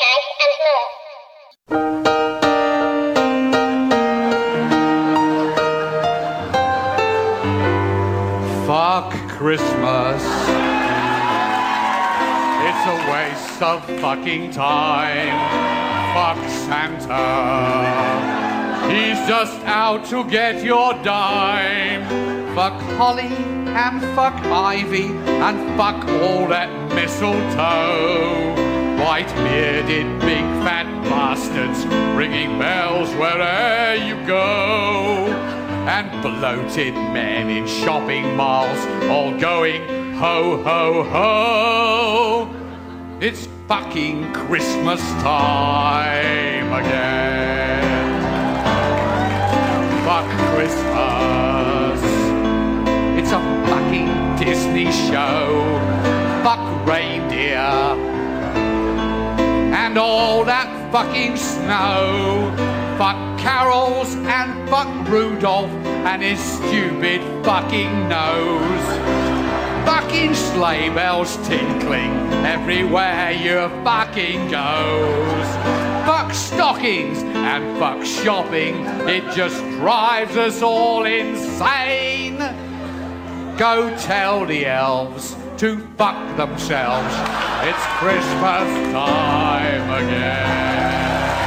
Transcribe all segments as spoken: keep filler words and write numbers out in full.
merchandise, and more. Fuck Christmas. It's a waste of fucking time. Fuck Santa. He's just out to get your dime. Fuck holly and fuck ivy and fuck all that mistletoe. White-bearded big fat bastards ringing bells wherever you go. And bloated men in shopping malls all going ho ho ho. It's fucking Christmas time again. Fuck Christmas. It's a fucking Disney show. Fuck reindeer and all that fucking snow. Fuck carols and fuck Rudolph and his stupid fucking nose. Fucking sleigh bells tinkling everywhere you fucking goes. Fuck stockings and fuck shopping, it just drives us all insane. Go tell the elves to fuck themselves. It's Christmas time again.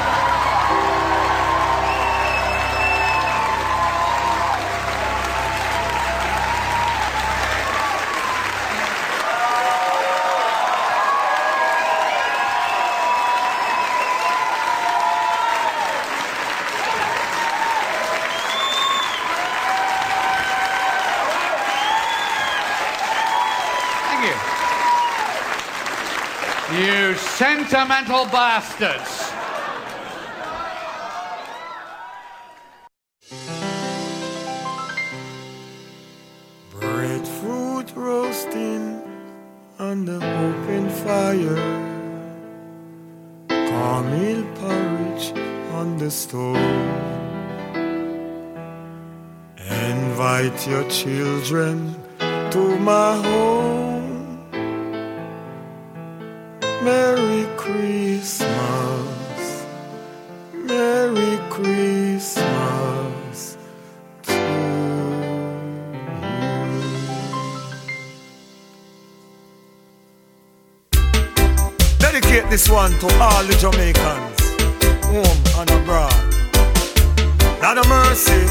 You sentimental bastards. Breadfruit roasting on the open fire, cornmeal porridge on the stove. Invite your children to my home. Merry Christmas, Merry Christmas to you. Dedicate this one to all the Jamaicans, home and abroad. Lord of mercy,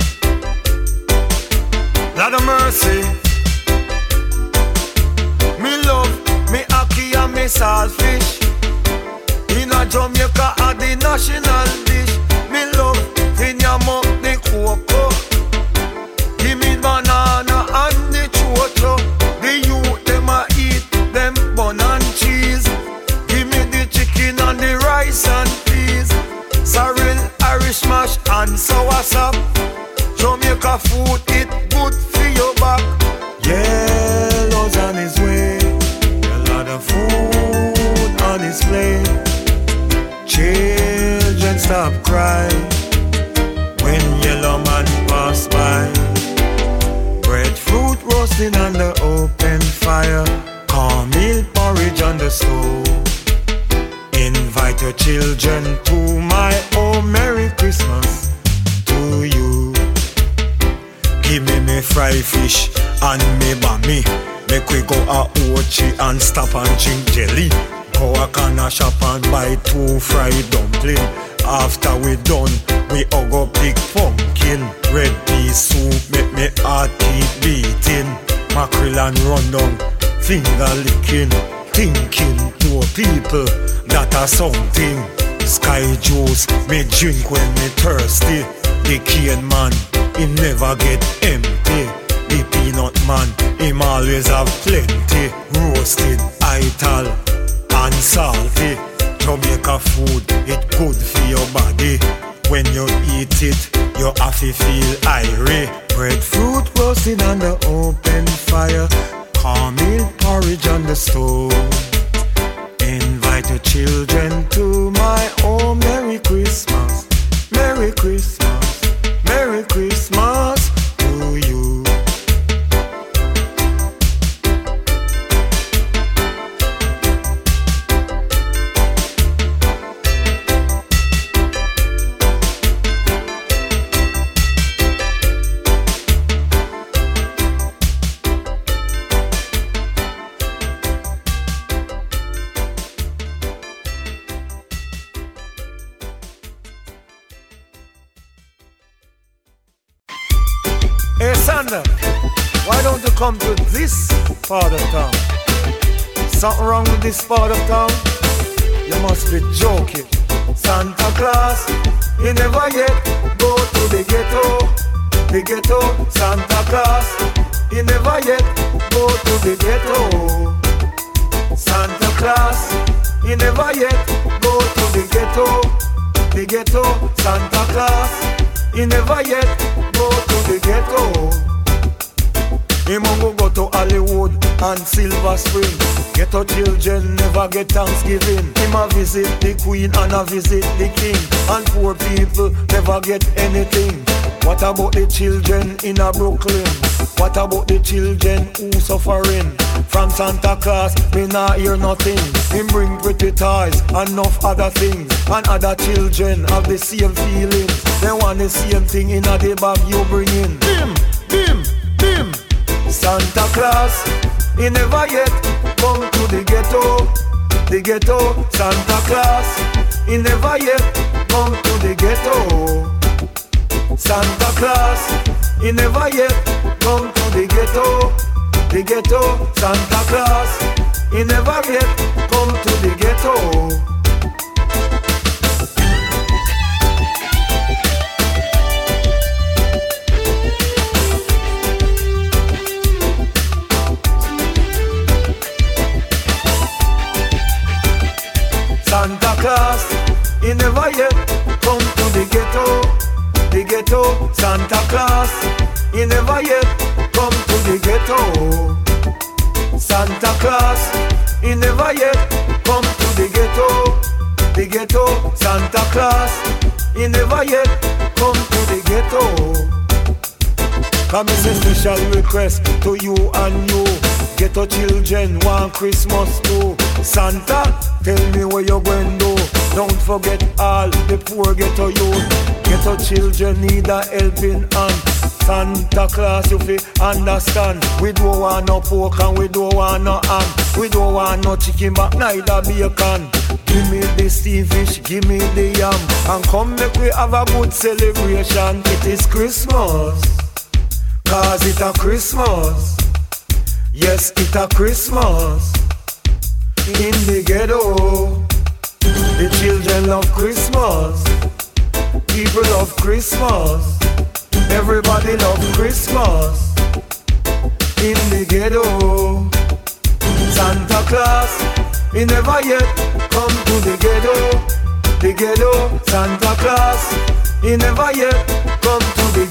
Lord of mercy. Me love me ackee and me saltfish. In a Jamaica are the national dish. Me love fin yam up the cocoa. Give me banana and the chocho. The youth them a eat them bun and cheese. Give me the chicken and the rice and peas. Sorrel, Irish mash and soursop. Jamaica food it good for your back. Yellow's on his way. Food on his plate. Children stop crying when yellow man pass by. Breadfruit roasting on the open fire, cornmeal porridge on the stove. Invite your children to my home. Merry Christmas to you. Give me me fry fish and me bami. Make we go a Ochi and stop and drink jelly. Go a corner shop and buy two fried dumpling. After we done, we all go pick pumpkin. Red pea soup make me heart keep beating. Mackerel and rundown, finger licking. Thinking to people that are something. Sky juice me drink when me thirsty. The cane man, he never get empty. The peanut man, him always have plenty. Roasted, ital, and salty. Jamaica food, it good for your body. When you eat it, you have to feel irie. Breadfruit roasted on the open fire, cornmeal porridge on the stove. Invite your children to my home. Merry Christmas, Merry Christmas, Merry Christmas to you. Hey Sander, why don't you come to this part of town? Something wrong with this part of town? You must be joking. Santa Claus, he never yet go to the ghetto. The ghetto, Santa Claus, he never yet go to the ghetto. Santa Claus, he never yet go to the ghetto. The ghetto, Santa Claus, he never yet go to the ghetto. He mongo go to Hollywood and Silver Spring. Ghetto children never get Thanksgiving. Him a visit the Queen and a visit the King. And poor people never get anything. What about the children in a Brooklyn? What about the children who suffering? From Santa Claus, me not hear nothing. Him bring pretty toys and enough other things. And other children have the same feelings. They want the same thing in a the bag you bring in. Bim, bim, bim. Santa Claus, he never yet come to the ghetto. The ghetto, Santa Claus, he never yet come to the ghetto. Santa Claus, he never yet come to the ghetto. The ghetto, Santa Claus, he never yet come to the ghetto. Santa Claus, he never yet come to the ghetto. The ghetto, Santa Claus, he never yet come to the ghetto. Santa Claus, he never yet come to the ghetto. The ghetto, Santa Claus, he never yet come to the ghetto. Come is a special request to you and you. Ghetto children want Christmas too. Santa, tell me where you're going to. Don't forget all the poor ghetto youth. Ghetto children need a helping hand. Santa Claus, you fi understand. We don't want no pork and we don't want no ham. We don't want no chicken but neither bacon. Give me the steamed fish, give me the yam. And come make we have a good celebration. It is Christmas, cause it a Christmas. Yes, it a Christmas. In the ghetto, the children love Christmas. People love Christmas. Everybody love Christmas. In the ghetto, Santa Claus, he never yet come to the ghetto. The ghetto, Santa Claus, he never yet come to the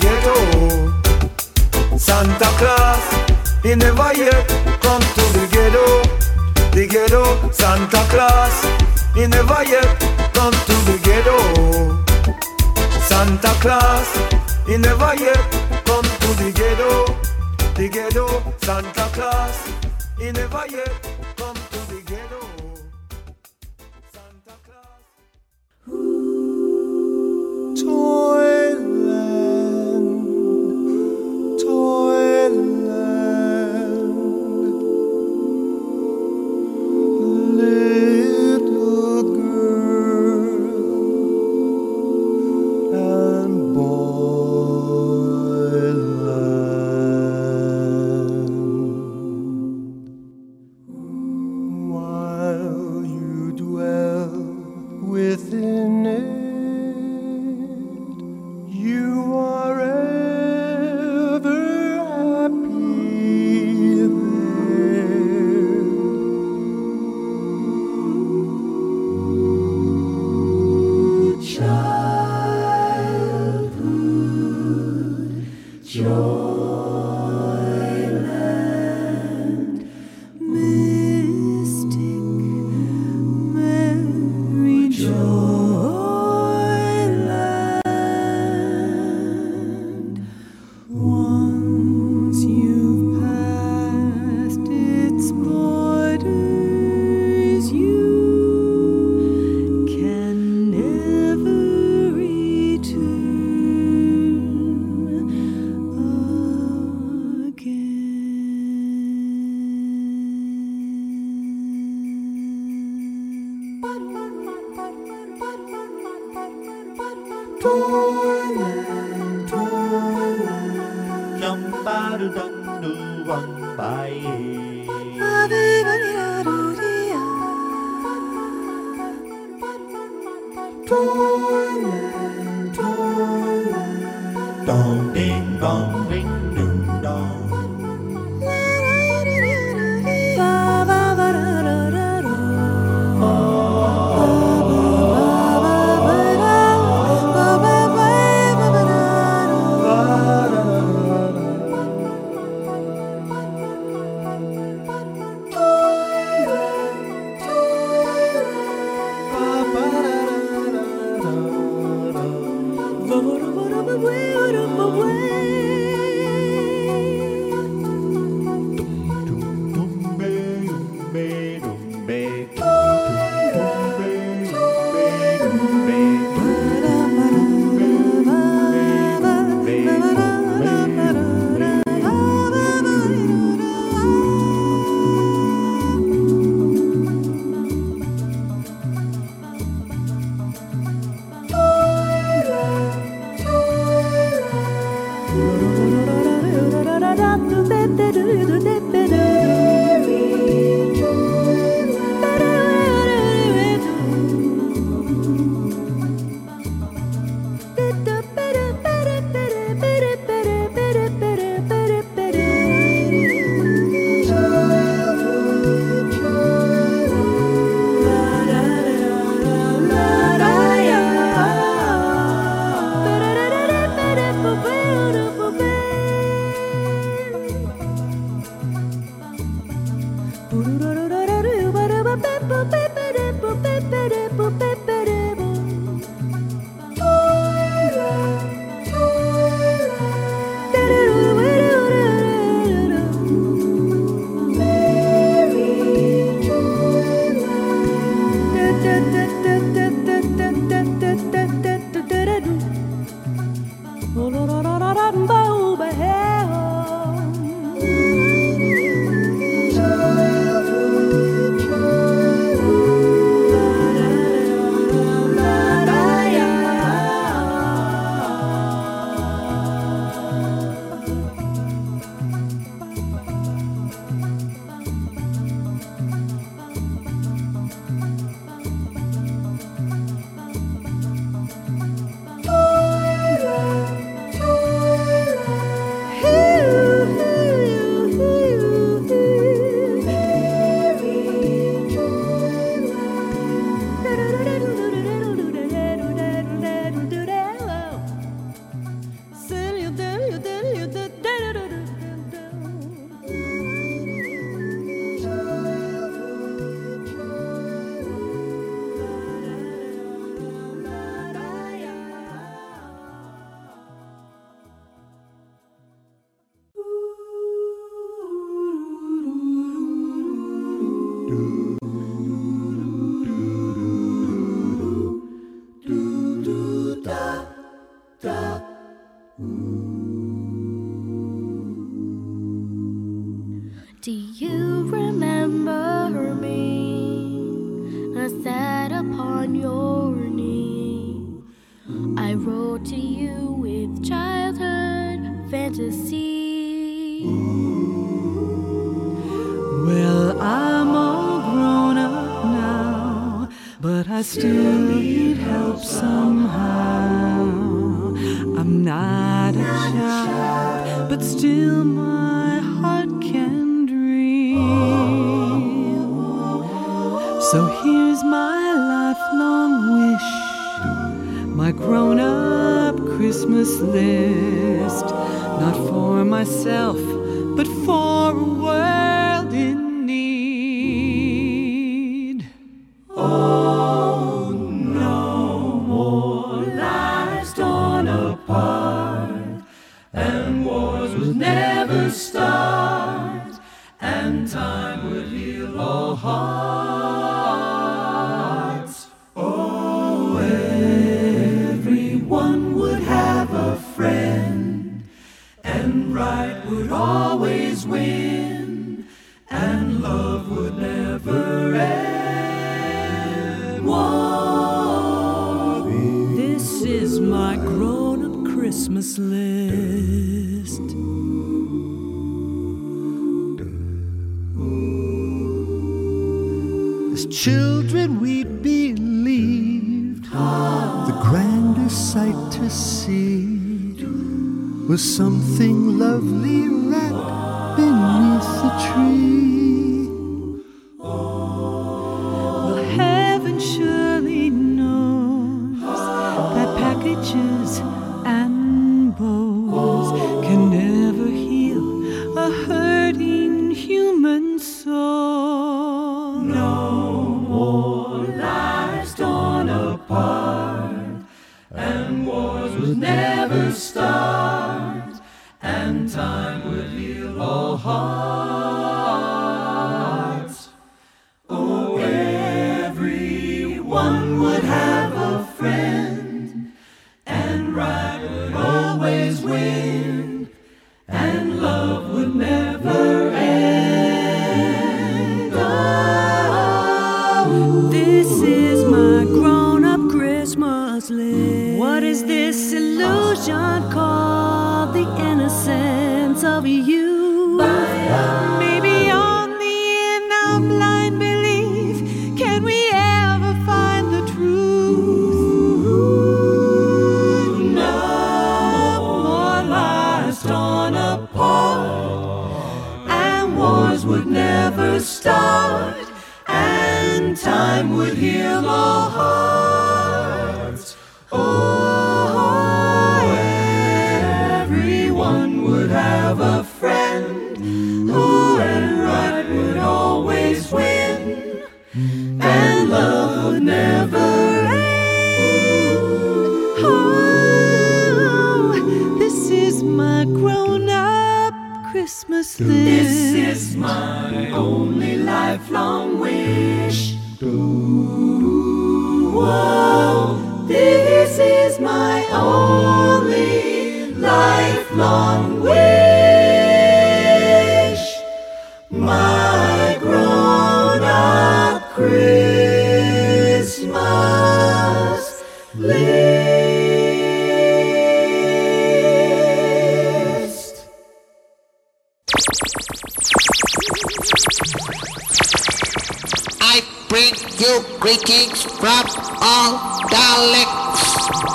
ghetto. Santa Claus, he never yet come to the ghetto. The ghetto, Santa Claus, he never yet come to the ghetto. Santa Claus, he never yet come to the ghetto. The ghetto, Santa Claus, he never yet come to the ghetto. Santa Claus. Toyland, Toyland, little girl and boyland. While you dwell within it, you are ever happy there. Childhood, joyland, mystic, merry joyland. Once you've passed its borders, you can never return again. Toyland, Toyland, Toyland, Toyland, dong ding dong ding dong dong. Do you remember me? I sat upon your knee. I wrote to you with childhood fantasy. Well, I'm all grown up now, but I still need help somehow. I'm not a child, but still my heart can so here's my lifelong wish, my grown-up Christmas list, not for myself, but for a world in need. Oh, no more lives torn apart, and wars would never start, and time would heal all hearts. Oh, everyone would have a friend, and right would always win, and love would never end. Whoa. This is my grown-up Christmas list. children we believed the grandest sight to see was something lovely wrapped beneath the tree. Well, heaven surely knows that packages and bows can never heal a hurting human soul. No more lives torn apart, and wars would never start, and time would heal all hearts. Oh, everyone would have a friend, and right would always win, and love would never end. Oh, this is my grown-up Christmas list. What is this illusion called the innocence of you? Maybe on the end of blind belief, can we ever find the truth? No more lives torn apart, and wars would never start, and time would heal all hearts. Oh, everyone would have a friend, who and right would always win, and love would never end. Oh, this is my grown-up Christmas list. This is my only lifelong wish. Whoa, this is my only lifelong wish. My grown-up Christmas list. I bring you greetings from all Daleks.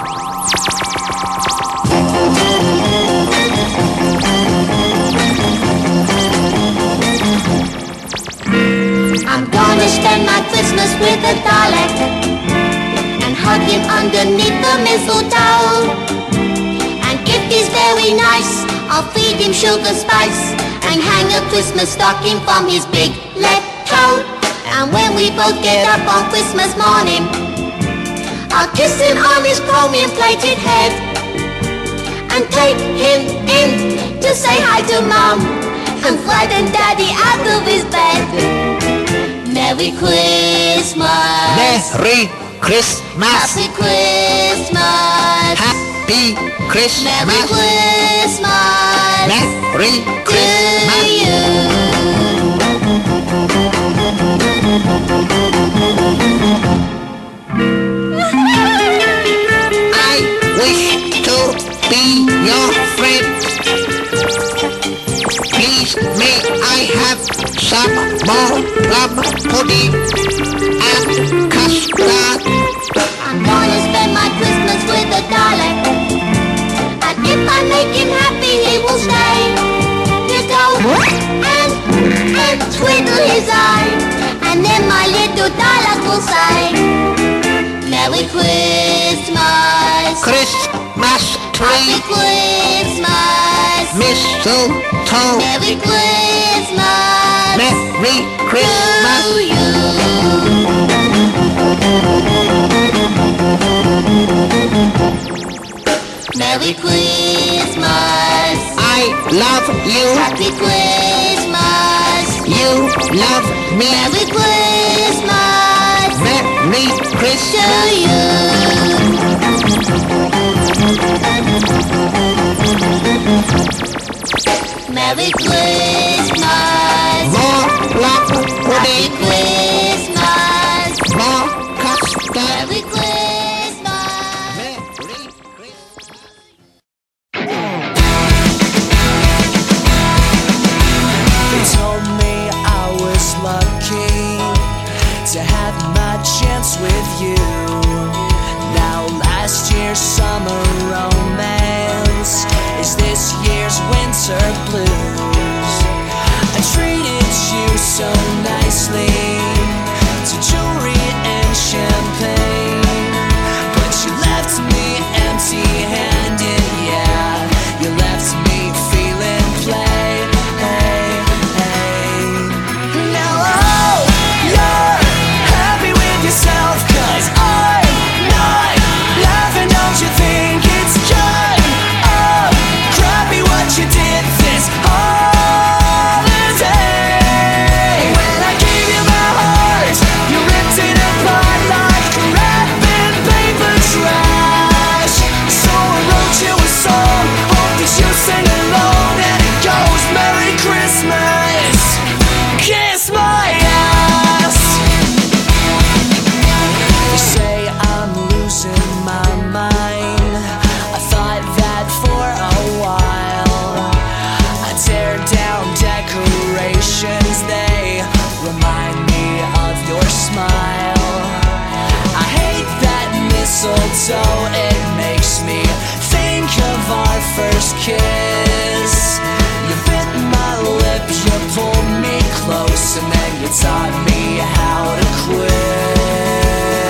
I'm gonna spend my Christmas with a Dalek and hug him underneath the mistletoe. And if he's very nice, I'll feed him sugar spice and hang a Christmas stocking from his big left toe. And when we both get up on Christmas morning, I'll kiss him on his chromium-plated head and take him in to say hi to Mom and frighten Daddy out of his bed. Merry Christmas. Merry Christmas. Happy Christmas. Happy Christmas. Merry Christmas. Merry Christmas. To you. I wish to be your friend. Please may I have some more plum pudding and custard. I'm gonna spend my Christmas with a Dalek, and if I make him happy, he will stay. He'll go and and twiddle his eye, and then my little Dalek will say, Merry Christmas. Christmas Happy tree. Christmas. Mistletoe. Merry Christmas. Merry Christmas. To you. Merry Christmas. I love you. Happy Christmas. You love me. Merry Christmas. Merry To Christmas. you. Merry Christmas. More plum Happy pudding. Christmas. More custard. Merry Christmas. Merry Christmas. They told me I was lucky to have mistletoe. It makes me think of our first kiss. You bit my lip, you pulled me close, and then you taught me how to quit.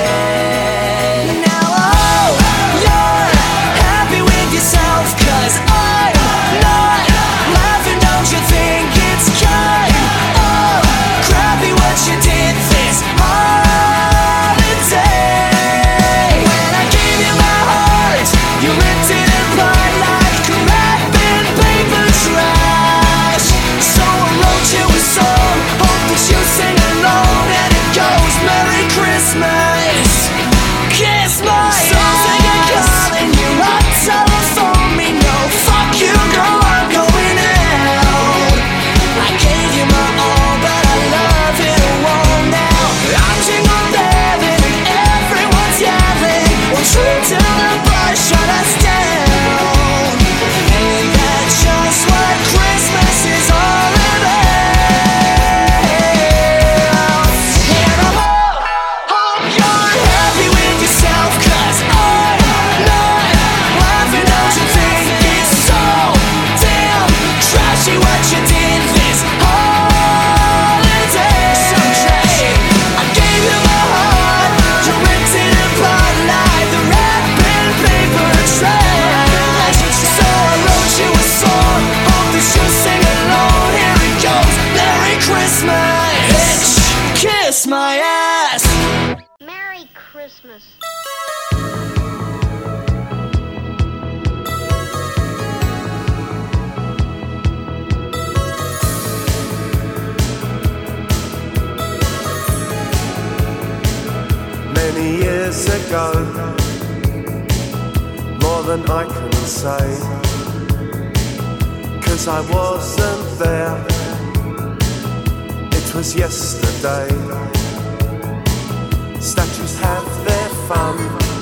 Now oh, you're happy with yourself, 'cause I'm not laughing, don't you think it's kind of crappy what you did this holiday? When I gave you my heart, you ripped it apart like wrapping paper trash. So I wrote you a song, hope that you sing along, and it goes Merry Christmas, kiss my ass. So sing a calling you up, telephone me, no fuck you, girl, I'm going out. I gave you my all, but I love it all now. I'm jingle belling and everyone's yelling, one trip to the bar, shut us down. Ain't that just what Christmas is all about? And I hope, hope you're happy with yourself, 'cause I'm not laughing, don't you think it's so damn trashy what you did this holiday? So trashy. I gave you my heart, you ripped it apart like the wrapping paper trash. So I wrote you a song, hope that you sing along. Here it goes, Merry Christmas, bitch, kiss my ass. Merry Christmas. Many years ago, more than I can say, 'cause I wasn't there. It was yesterday. Statues have their fun,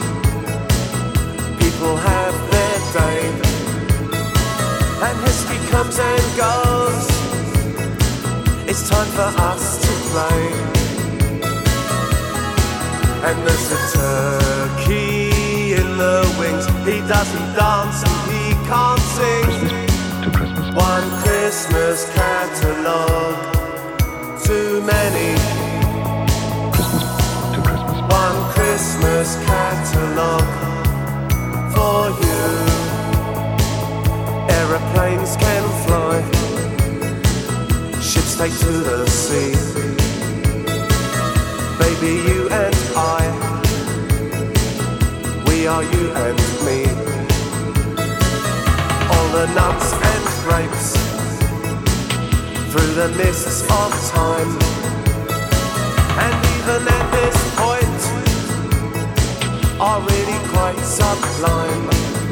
people have their day, and history comes and goes. It's time for us to play. And there's a turkey in the wings. He doesn't dance and he can't sing. One Christmas catalogue, too many. One Christmas catalogue for you. Aeroplanes can fly, ships take to the sea. Baby, you and I, we are you and me. All the nuts and grapes, through the mists of time, and even at this point, are really quite sublime.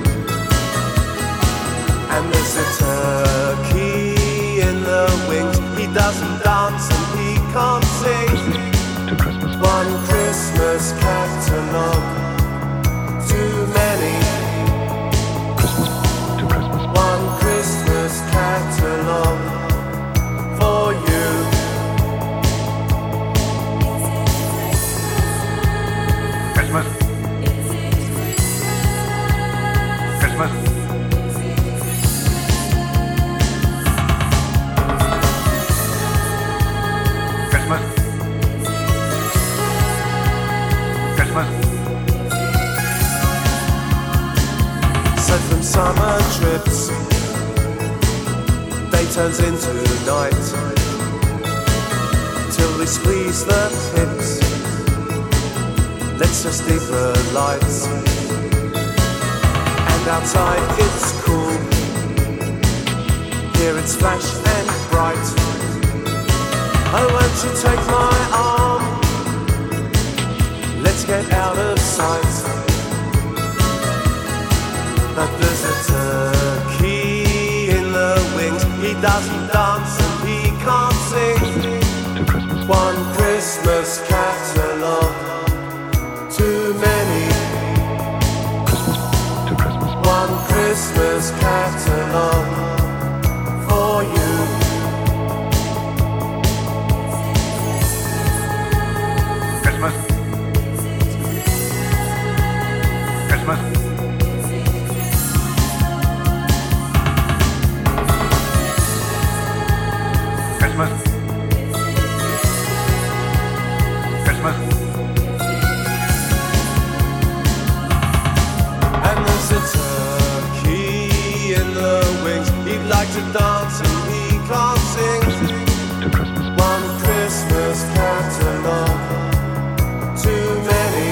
And there's a turkey in the wings. He doesn't dance and he can't sing. One Christmas catalogue, too many. One Christmas catalogue for you. Christmas. Christmas. Christmas. Christmas. So from summer trips, day turns into night, till we squeeze the pips. Let's just leave the lights, and outside it's cool. Here it's flash and bright. Oh, won't you take my arm? Let's get out of sight. But there's a turkey in the wings. He doesn't dance and he can't sing. One Christmas catalogue, too many. One Christmas catalogue for you. Christmas. Christmas. Christmas. Christmas. And there's a turkey in the wings. He'd like to dance and he can't sing. One Christmas catalog, too many.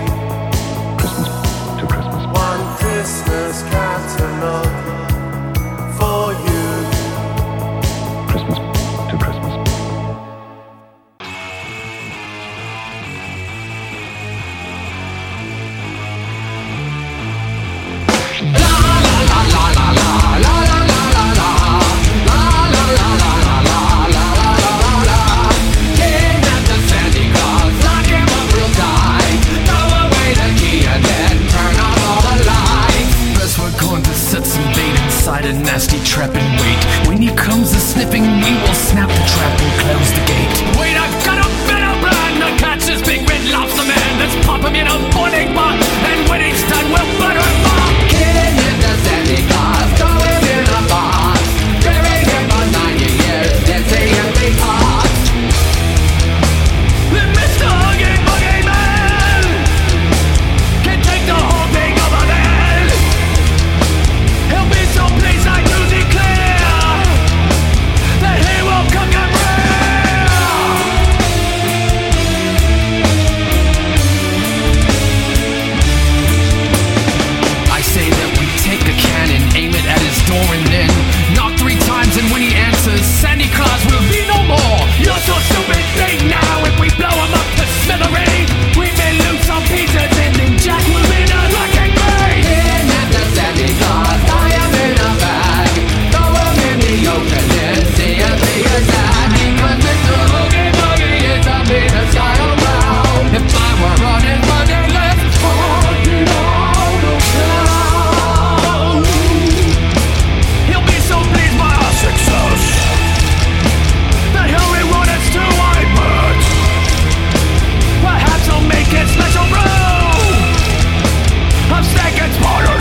One Christmas catalog for you. Christmas to Christmas. A nasty trap and wait. When he comes a sniffing, we will snap the trap and close the gate. Wait, I've got a better plan to catch this big red lobster man. Let's pop him in a boiling pot, and when he's done, we'll butter him up. Kid in the Santa Claus, throw him in a box. Bury him for ninety years, then say every part. Then Mister Huggy Buggy Man can take the whole thing over there. He'll be so pleased I do declare that he will cook and I say that we take a cannon, aim it at his door and then knock three times, and when he answers, Santa Claus will be no more. You're so stupid big now, if we blow him up to smithereens, we may lose some pieces and then Jack will be the wrecking bee. In at the Santa Claus, tie him in a bag, throw him in the open and see if he is that. Because Mister Huggy Buggy is a meanest guy around. If I were on his money list, I'd be all around. He'll be so pleased by our success that he'll reward us to iPads. Perhaps he'll make it special brew of steak and spiders.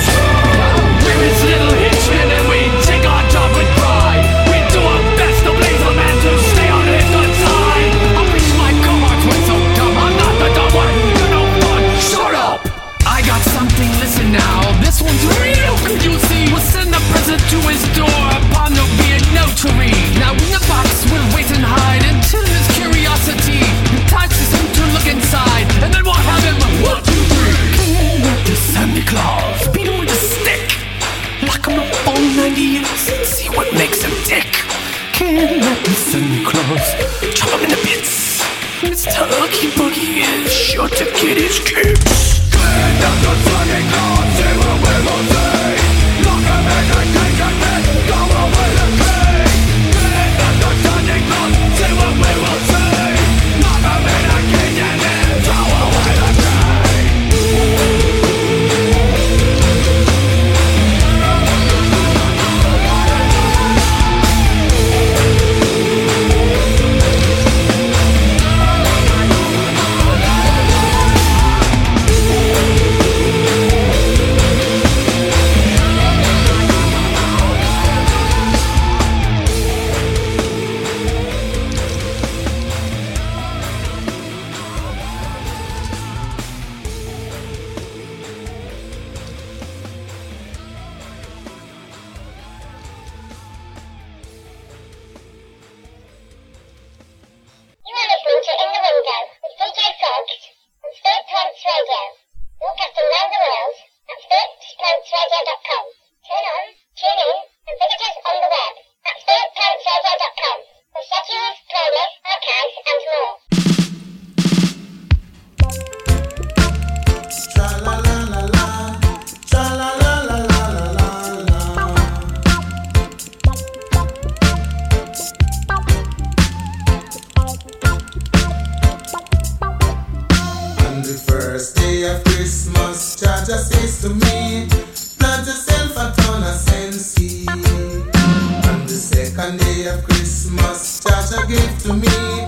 We're his little henchmen and we take our job with pride. We do our best to please the man to stay on his good side. I wish my cohorts were so dumb. I'm not the dumb one. You're no fun. Shut up. I got something. Listen now. This one's real. Could you see? We'll send a present to his door upon the beard notary. Now in the box we'll wait and hide until his curiosity entices him to look inside, and then we'll have him one, two, three. The Santa Claus, beat him with a stick, lock him up on ninety years and see what makes him tick. Can't let the Santa Claus chop him into bits. Mister Huggy Buggy is sure to get his kicks. Can't let the Santa Claus see what we will see. Lock him in a cage and then go away the king. Can't let the Santa Claus see what we will see. Lock him in a cage and then go away the king.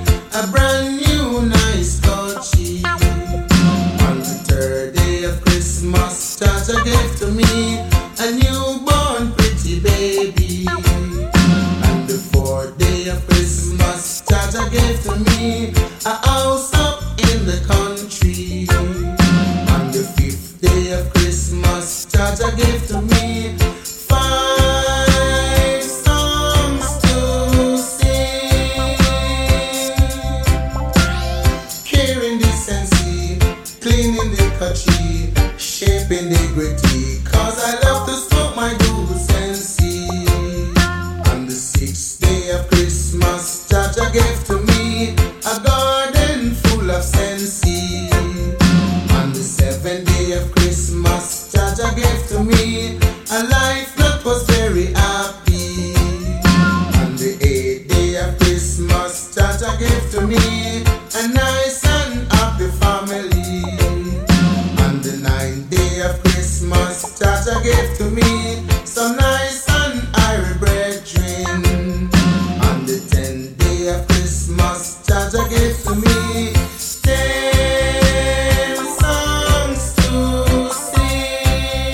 On the third day of Christmas Christmas, Jaja gave to me a newborn pretty baby. And the fourth day of Christmas, Jaja gave to me a house up in the country. On the fifth day of Christmas, Jaja gave to me five songs to sing. Caring decency, cleaning the country, shaping the gritty, cause I love to smoke my goods and see. On the sixth day of Christmas, Jaja gave to me a garden full of sensei. On the seventh day of Christmas, Jaja gave to me a life that was very happy. On the eighth day of Christmas, Jaja gave to me a nice and happy family. On the ninth day of Christmas, Jaja gave to me some nice and airy brethren. On the tenth day of Christmas, Jaja gave to me ten songs to sing.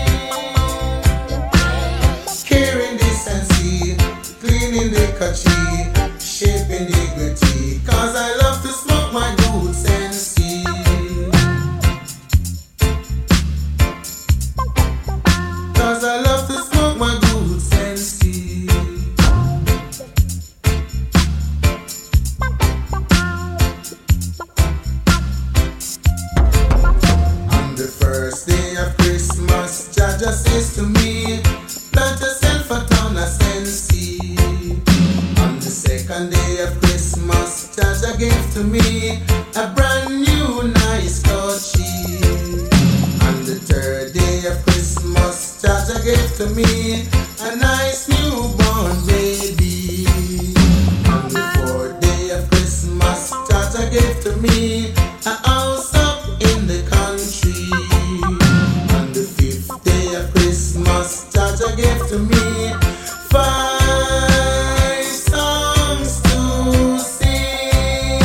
Caring decency, cleaning the country, shaping the gritty, cause I love to smoke my goods and see. Cause I love to smoke my goods and see. On the first day of Christmas, Jaja says to me, plant yourself a ton of sensei. On the second day of Christmas, Jaja gave to me a brand new nice touchy. On the third day of Christmas, Jaja gave to me a nice newborn baby. On the fourth day of Christmas, Jaja gave to me a house up in the country. On the fifth day of Christmas, Jaja gave to me five songs to sing.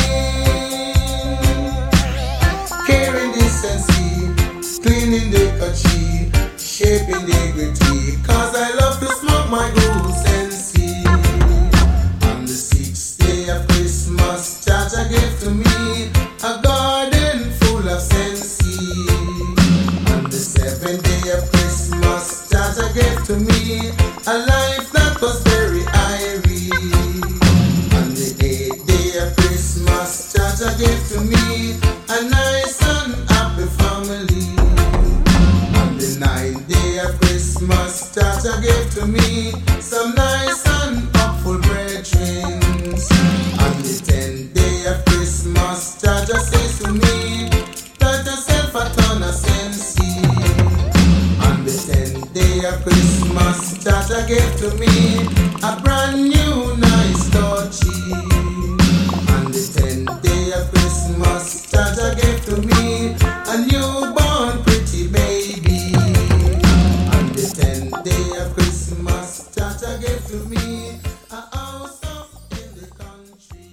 Caring decency, cleaning the country, shaping the gritty, cause I love to smoke my goods and see. On the sixth day of Christmas, Jaja gave to me a garden full of sensei. On the seventh day of Christmas, Jaja gave to me a life that was very airy. On the eighth day of Christmas, Jaja gave to me a nice and happy family. On the ninth day of Christmas, Jaja gave to me some nice and hopeful brethren. On the tenth day of Christmas, Jaja says to me, plant yourself a ton of sensei. On the tenth day of Christmas, Jaja gave to me a brand new nice touchy. On the tenth day of Christmas, Jaja gave to me a newborn pretty baby. On the tenth day of Christmas, Jaja gave to me a house up in the country.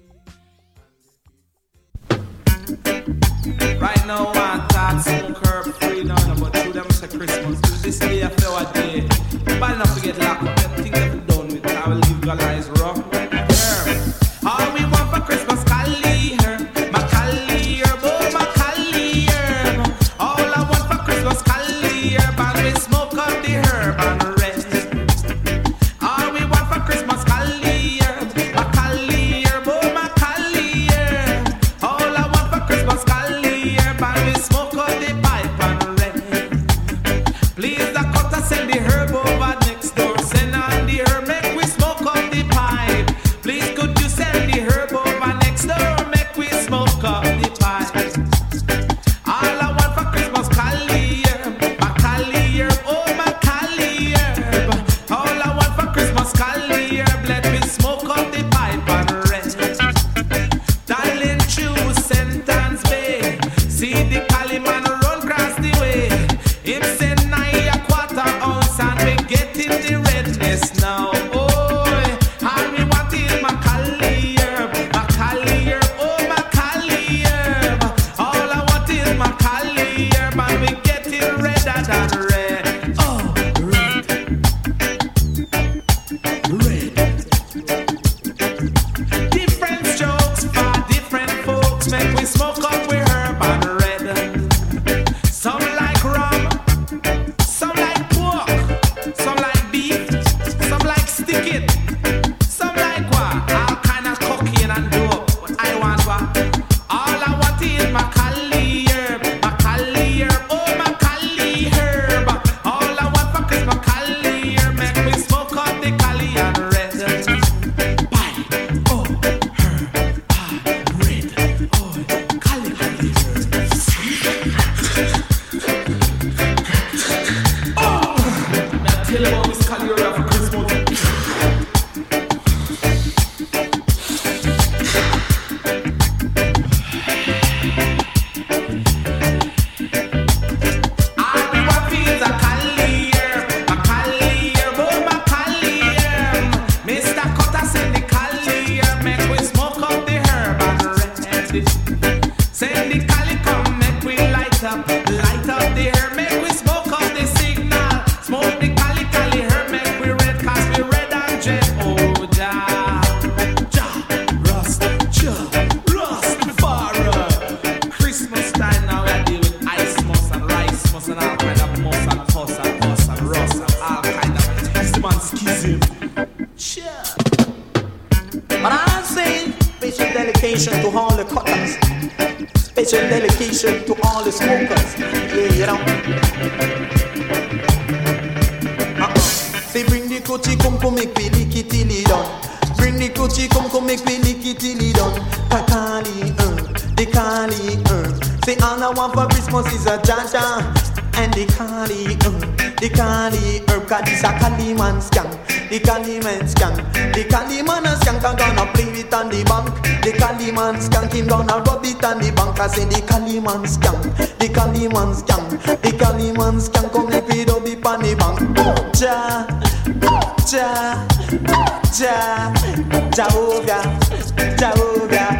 Right now, I thought some curb free now, but to them it's a Christmas. This day I feel a day. But not forget lock up them things that we done with. I will live a fuss and all kind of muss and fuss and fuss and rust and all kind of system and schism. Sure. But I'm saying special dedication to all the cutters, special dedication to all the smokers. Yeah, you know. Uh-uh. Say bring the coochie, come come make we lick it till it done. Bring the coochie, come come make me lick it till it done. Kakali herb, the Kali herb. Say all I want for Christmas is a Jaja and the Kali herb, the Kali herb. Cause this a Kali man scam, the Kali man scam. The Kali man a skank and gonna play it on the bank. The Kali man skank him gonna rub it on the bank. I say the Kali man scam, the Kali man scam, the Kali man scam. Come make it up it on the bank. Ja, ja, ja, Jehovah, Jehovah,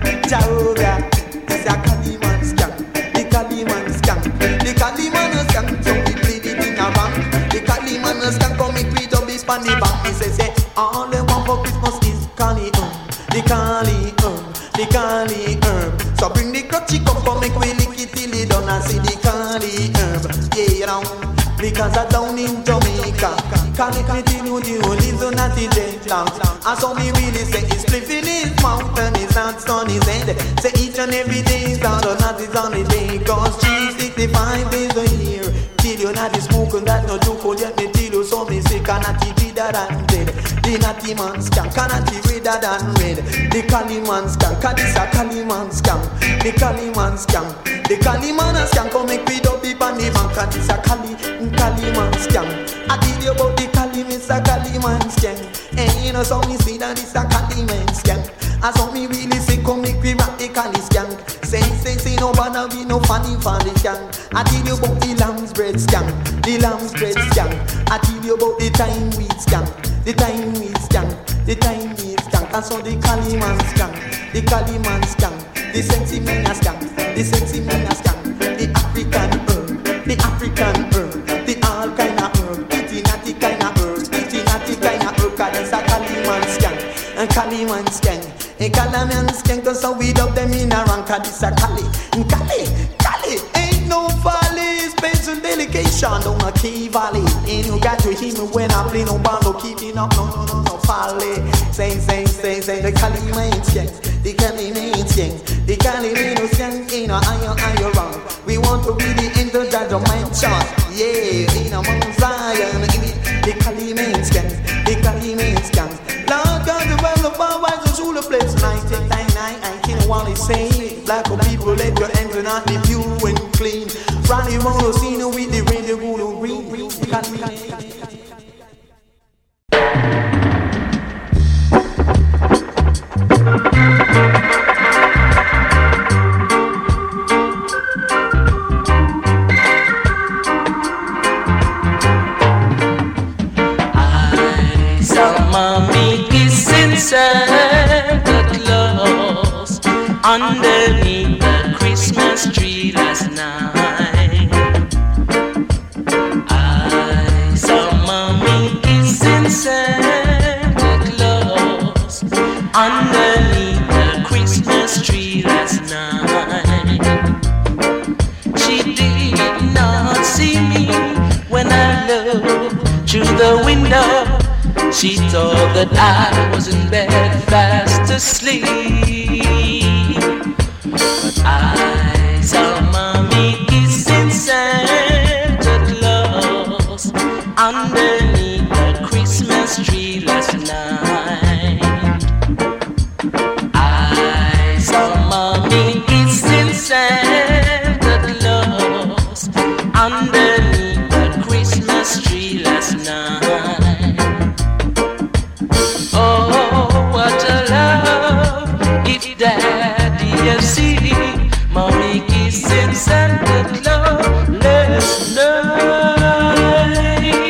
Jehovah. This a Kali man scam, the Kali man scam, the Kali man a scam. So we play it in a bank. The Kali man a scam. Come make it up it on the bank. He say say all they want for Christmas is Kali herb, the Kali herb, the Kali herb. So bring the crutchy, come come make we lick it till it done. I see the Kali herb, yeah, you know. Because I down in Jamaica, Kali continue the only zone that is dead long. And so me really say it's flipping his mountain, his hands on his head. Say each and every day is out or not is on the day. Cause three sixty-five days a year. Till you're not smoking that no joke, yet me tell you so me say cannot be redder than dead. The natty man scam, cannot be redder than red. The Kali man scam, cause this a Kali man scam. The Kali man scam, the Kali man a scam. Come make me up on the bank, cause this a Kali, Kali man scam. I tell you about the Kali, Mister Kali man scam. And you know so me see that this a Kali man scam. I saw me really say come make me rock the Kali scam. Say say say no bother be no funny for the scam. I tell you about the lamb's bread scam, the lamb's bread scam. I tell you about the time weed scam, the time weed scam, the time weed scam. I saw the Kali man scam, the Kali man scam, the sexy man scam, the sexy man scam, the African herb, the African herb, the all kind of herb, the natty kind of herb, the natty kind of herb. Cause it's a Kali man scam, and Kali man scam. A Kali man scam, cause so we dub them in a rank. Cause it's a Kali, Kali, Kali. Ain't no folly, special dedication on a key valley. And you got to hear me when I play no band, no keeping up, no, no, no, no folly. Say, say, say, say, the Kali man scam, the Kali man scam, the Kali man scam. In a higher, higher rank. We want to really enter that dimension. Yeah, in a Mount Zion, the Kali man scam, the Kali man scam. Lord God, the world of our wives is all the place. nineteen ninety-nine, I can't want to say it. Black people, let your enter not be pure and clean. Ronnie Rono, see no with the radio, go to green, green, Kali, Kali, Kali. Santa Claus underneath the Christmas tree last night. I saw Mommy kissing Santa Claus underneath the Christmas tree last night. She did not see me when I looked through the window. She thought that I was in bed fast asleep. But I saw Mommy kissing Santa Claus underneath the Christmas tree last night. I saw Mommy kissing Santa Claus underneath the Christmas tree last night. Oh, what a love, if Daddy has seen Mommy kissing Santa Claus last night.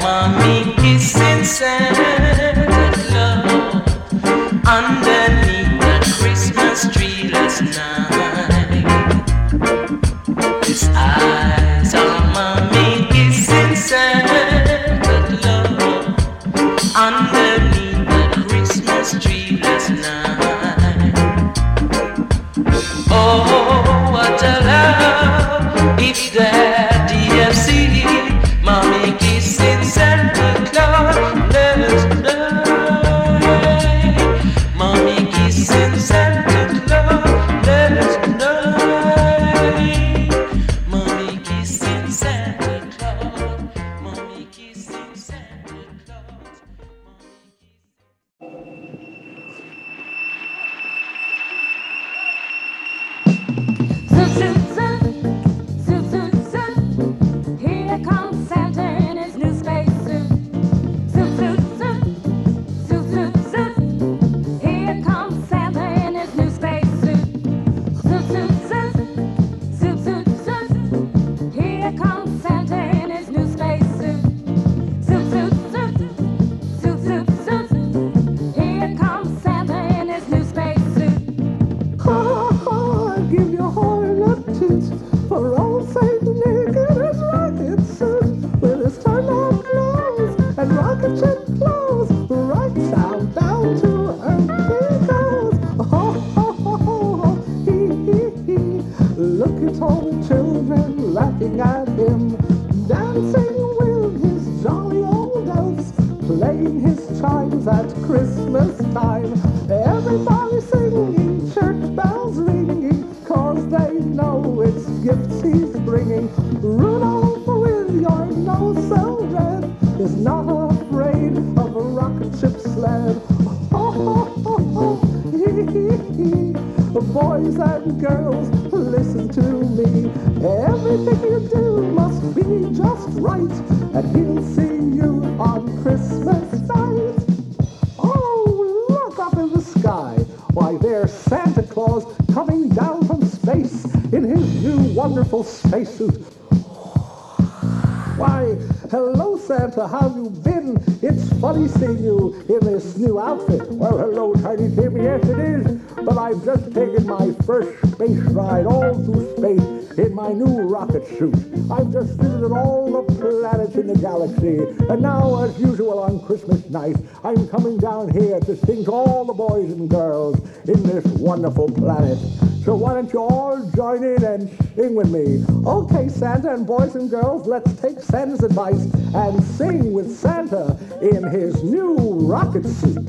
mommy kissing Santa Claus underneath the Christmas tree last night. His eyes are mommy kissing Santa Claus underneath the Christmas tree last night. Oh, what a love if Daddy have seen mommy kissing Santa Claus last night. Mommy kissing Santa Claus last night. Mommy kissing Santa Claus. Mommy kissing Santa Claus. Zoot, zoot, zoot. Zoot, zoot, zoot. Here comes Santa in his new spacesuit. Zoot, zoot, zoot. Zoot, zoot, zoot. Here comes Santa in his new spacesuit. Zoot, zoot, zoot. Zoot, zoot, zoot. Here comes Santa in his new spacesuit. Zoot, zoot, zoot. Zoot, zoot, zoot. Here comes Santa in his new spacesuit. Ha ha, give your horn a toot for old Saint Nick in his rocket suit with his turn-on clothes and rocket ship clothes. Right down, down to earth he goes. Ho ho ho ho, hee hee hee. Look at all the children laughing at him, dancing with his jolly old elves, playing his chimes at Christmas time. Everybody singing, church bells ringing, 'cause they know it's gifts he's bringing. Rudolph with your nose so red is not afraid of a rocket ship sled. Ho ho ho ho, hee hee hee. Boys and girls, listen to me. Everything you do must be just right, and he'll see you on Christmas night. Oh, look up in the sky. Why, there's Santa Claus coming down from space in his new wonderful spacesuit. Why, hello Santa, how you been? It's funny seeing you in this new outfit. Well, hello Tiny Tim, yes it is. But I've just taken my first space ride all through space in my new rocket suit. I've just visited all the planets in the galaxy. And now, as usual on Christmas night, I'm coming down here to sing to all the boys and girls in this wonderful planet. So why don't you all join in and sing with me? Okay, Santa and boys and girls, let's take Santa's advice and sing with Santa in his new rocket suit.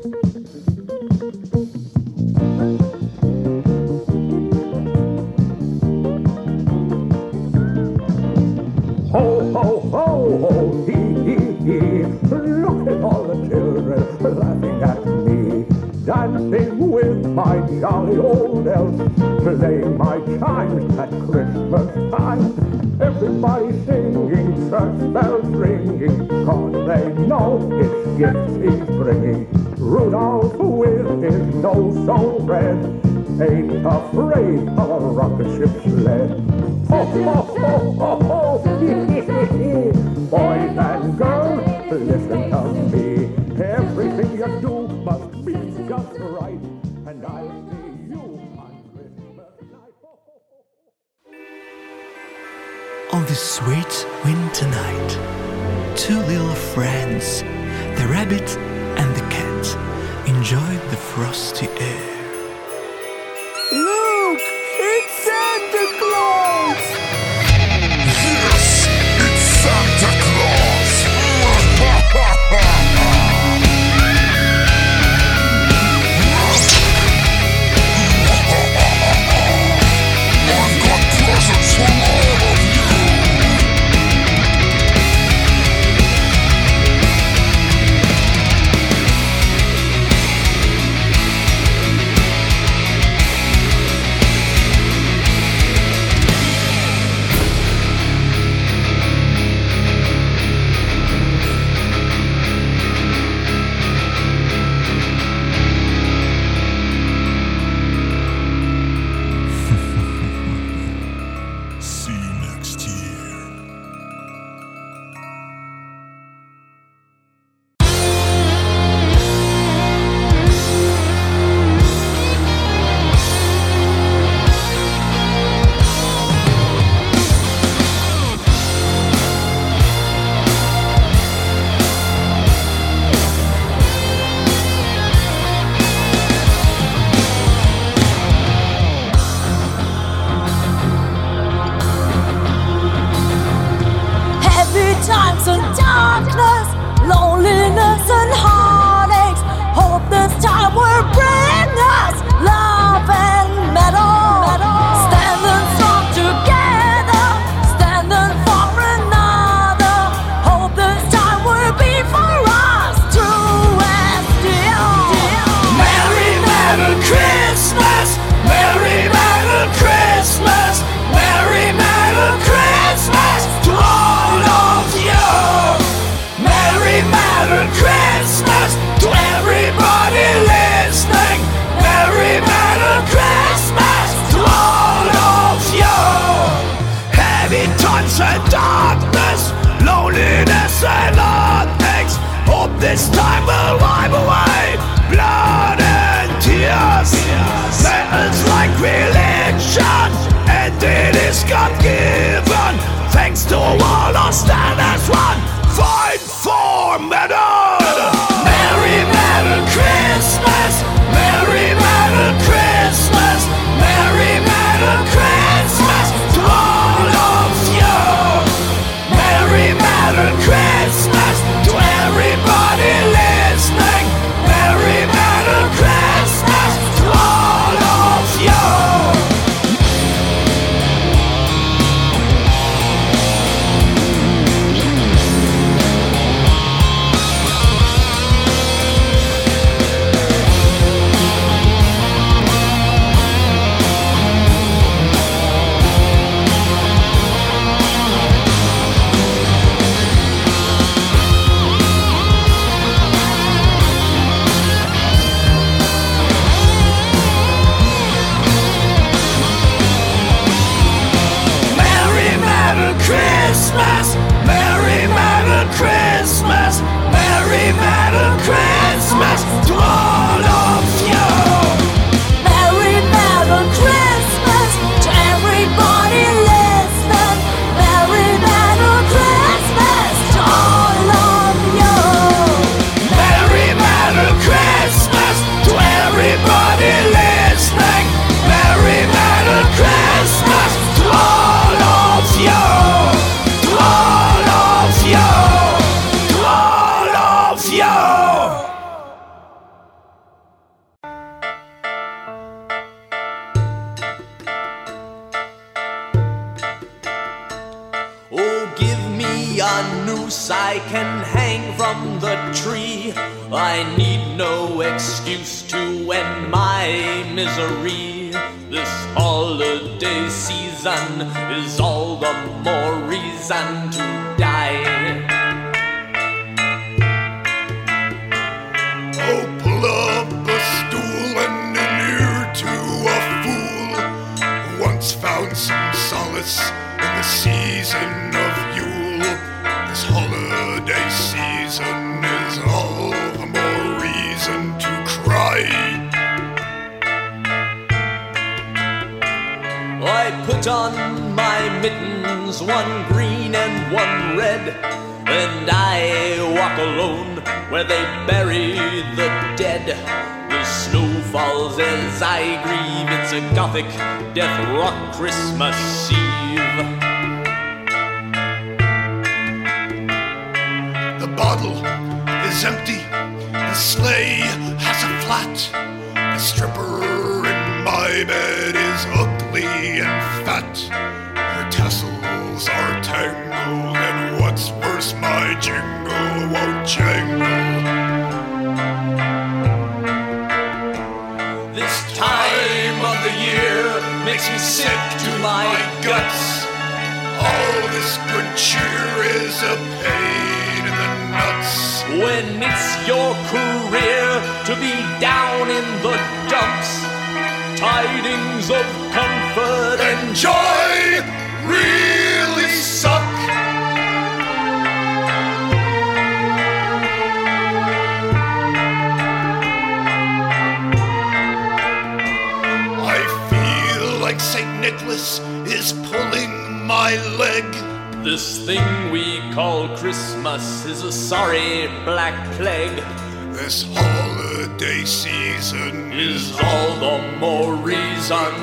Ho, ho, ho, ho, hee, hee, hee. Look at all the children laughing at me, dancing with my jolly old elves, playing my chimes at Christmas time. Everybody singing, church bells ringing, 'cause they know it's gifts he's bringing. Rudolph with his nose so red ain't afraid of a rocket ship sled. Ho, ho, ho, ho, ho, hee, hee, hee. Boys and girls, listen to me. Everything you do must be just right, and I'll see you on Christmas night. On this sweet winter night, two little friends, the rabbit and the cat, enjoyed the frosty air. Look, it's Santa Claus! Yes, it's Santa Claus! I've got presents for all of you! all stand as one. Fight for metal. Merry Metal Christmas. Merry Metal Christmas. Merry Metal Christmas to all of you. Merry Metal Christmas to everybody listening. Merry Metal Christmas to all of you. Christmas, Merry Metal Christmas, Merry Metal Christmas to all of you. Merry Metal Christmas to everybody listening. Merry Metal Christmas to all of you. Merry Metal Christmas to everybody listening. Merry Metal Christmas to all of you. I can hang from the tree. I need no excuse to end my misery. This holiday season is all the more reason to die. Oh, pull up a stool and an ear to a fool who once found some solace in the season of Yule. This holiday season is all the more reason to cry. I put on my mittens, one green and one red, and I walk alone where they bury the dead. The snow falls as I grieve, it's a gothic death rock Christmas Eve. The bottle is empty, the sleigh has a flat. The stripper in my bed is ugly and fat. Her tassels are tangled, and what's worse, my jingle won't jangle. This time of the year makes me sick to my guts. All this good cheer is a pain in the nuts. When it's your career to be down in the dumps, tidings of comfort and joy really suck. I feel like Saint Nicholas is pulling my leg. This thing we call Christmas is a sorry black plague. This holiday season is all the more reason.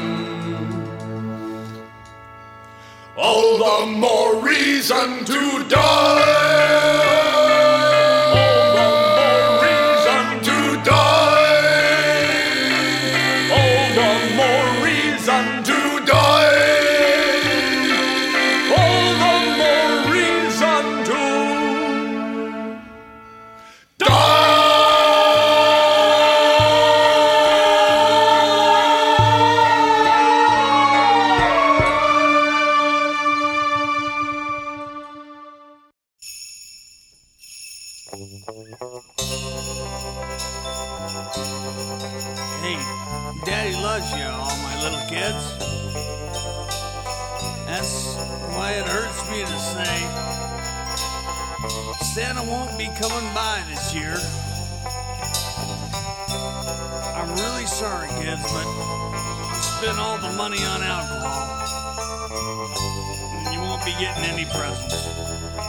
All the more reason to die. All the more reason to die. All the more reason to die. Hey, Daddy loves you, all my little kids. That's why it hurts me to say Santa won't be coming by this year. I'm really sorry, kids, but I spent all the money on alcohol. And you won't be getting any presents.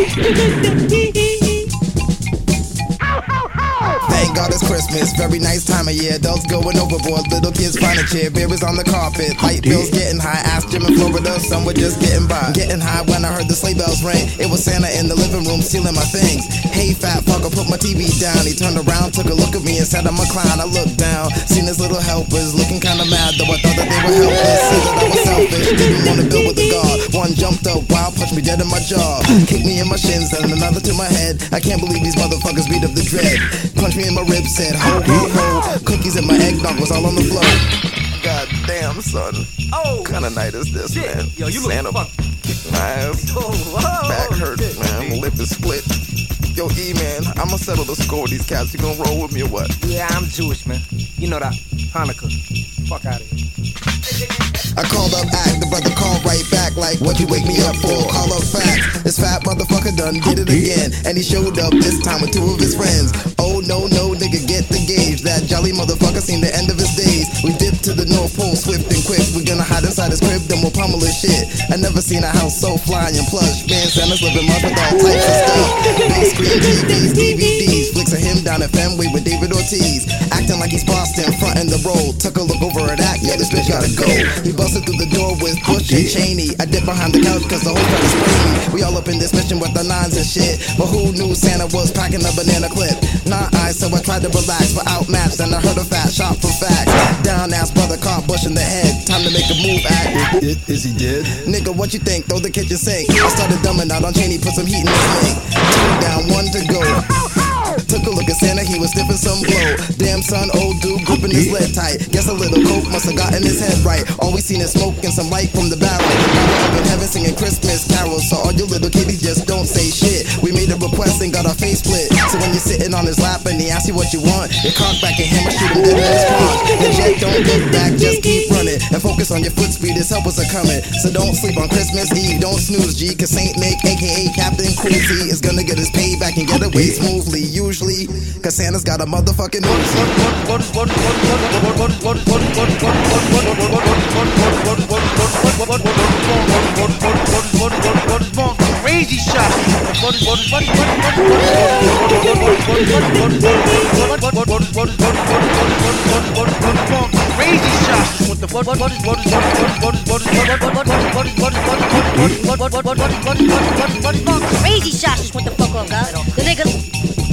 Thank God it's Christmas, very nice time of year. Adults going overboard, little kids find a chair. Beer is on the carpet, light bills getting high. Asked Jim in Florida, some were just getting by. Getting high when I heard the sleigh bells ring. It was Santa in the living room stealing my things. Hey fat fucker, put my T V down. He turned around, took a look at me and said I'm a clown. I looked down, seen his little helpers looking kinda mad, though I thought that they were helpless. Said that I was selfish, didn't wanna build with the guard. One jumped up, wild, punched me dead in my jaw. Kicked me in my shins, and another to my head. I can't believe these motherfuckers beat up the dread. Punched me in my ribs, said ho ho ho. Cookies and my eggnog was all on the floor. God damn, son. Oh, what kind of night is this, shit, man? Yo, you Santa look kicked my ass. Oh, whoa. Back hurts, shit, man. My lip is split. Yo, E, man, I'ma settle the score with these cats. You gonna roll with me or what? Yeah, I'm Jewish, man. You know that. Hanukkah. Fuck out of here. I called up Act, the brother called right back like, what'd you wake me up for? Call up Facts, this fat motherfucker done did it again. And he showed up this time with two of his friends. Oh no, no, nigga, get the gauge. That jolly motherfucker seen the end of his days. We dipped to the North Pole swift and quick. We gonna hide inside his crib, then we'll pummel his shit. I never seen a house so fly and plush. Man, Santa's living large with all types of stuff. Big screen T Vs, D V Ds. Flicks of him down at Fenway with David Ortiz. Acting like he's Boston, frontin' the role. Took a look over at Act, yeah, this bitch gotta go. He busted through the door with Bush and Cheney. I dipped behind the couch cause the whole tried to spray me. We all up in this mission with the nines and shit. But who knew Santa was packing a banana clip? Nah, I so I tried to relax, but outmatched. And I heard a fat shot for facts. Down ass brother caught Bush in the head. Time to make a move, Act. Is, is he dead? Nigga, what you think? Throw the kitchen sink. I started dumbing out on Cheney, put some heat in his leg. Two down, one to go. Took a look at Santa, he was sniffing some blow. Damn son, old dude, gripping his lead tight. Guess a little coke must have gotten his head right. All we seen is smoke and some light from the barrel. Up in heaven singing Christmas carols. So all you little kiddies just don't say shit. We made a request and got our face split. So when you're sitting on his lap and he asks you what you want, you cock back at him and shoot him dead in his paunch. And jet, don't look back, just keep running. And focus on your foot speed, his helpers are coming. So don't sleep on Christmas Eve, don't snooze G. Cause Saint Nick, aka Captain Cruzy, is gonna get his payback and get away smoothly. Usually, cause Santa's got a motherfucking nose. Crazy shot. Crazy shot. What the what what what what what what Crazy shots is what the fuck on, guys. The nigga.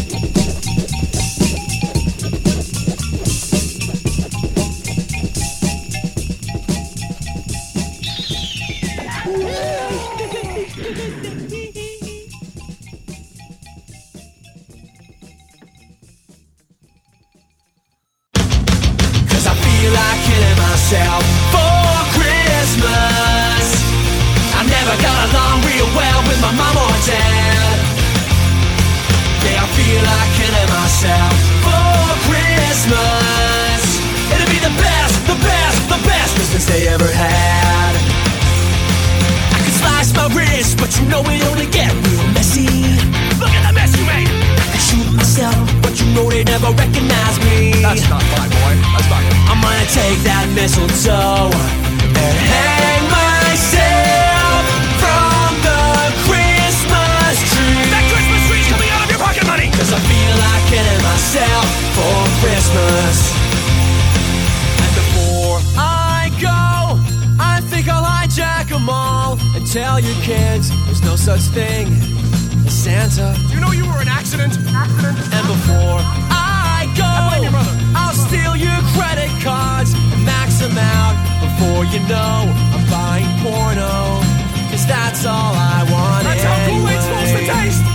For Christmas, I never got along real well with my mom or dad. Yeah, I feel like killing myself for Christmas. It'll be the best, the best, the best Christmas they ever had. I could slice my wrist, but you know it only get real messy. Look at the mess you made. I could shoot myself, but you know they never recognize me. That's not fine, boy. That's not good. I'm gonna take that mistletoe and hang myself from the Christmas tree. That Christmas tree's coming out of your pocket money. Cause I feel like killing myself for Christmas. And before I go, I think I'll hijack them all and tell your kids there's no such thing as Santa. Do you know you were an accident? Accident. And before I go, I blame your mother. I'll steal your credit cards and max them out. Before you know, I'm buying porno. Cause that's all I want. That's how anyway. Kool-Aid's supposed to taste.